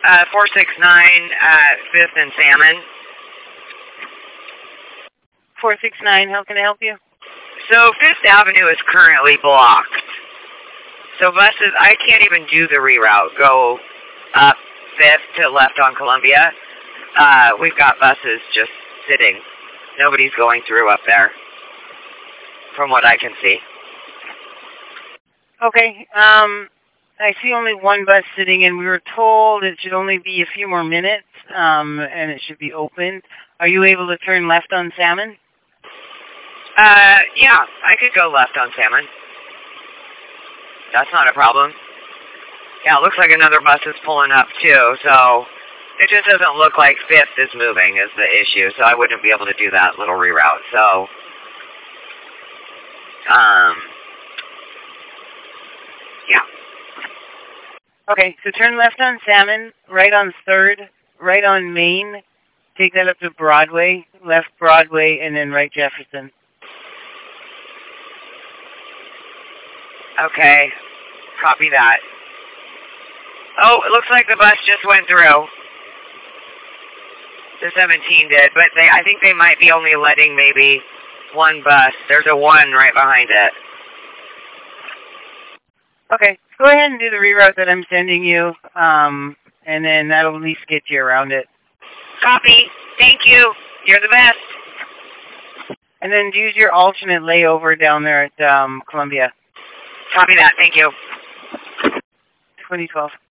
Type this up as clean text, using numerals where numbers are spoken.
469 at 5th and Salmon. 469, how can I help you? So 5th Avenue is currently blocked. So buses, I can't even do the reroute. Go up 5th to left on Columbia. We've got buses just sitting. Nobody's going through up there, from what I can see. Okay, I see only one bus sitting, and we were told it should only be a few more minutes, and it should be open. Are you able to turn left on Salmon? Yeah, I could go left on Salmon. That's not a problem. Yeah, it looks like another bus is pulling up, too, so it just doesn't look like 5th is moving is the issue, so I wouldn't be able to do that little reroute. So, yeah. Okay, so turn left on Salmon, right on 3rd, right on Main, take that up to Broadway, left Broadway, and then right Jefferson. Okay, copy that. Oh, it looks like the bus just went through. The 17 did, but I think they might be only letting maybe one bus. There's a 1 right behind it. Okay, go ahead and do the reroute that I'm sending you, and then that'll at least get you around it. Copy. Thank you. You're the best. And then use your alternate layover down there at Columbia. Copy that. Thank you. 2012.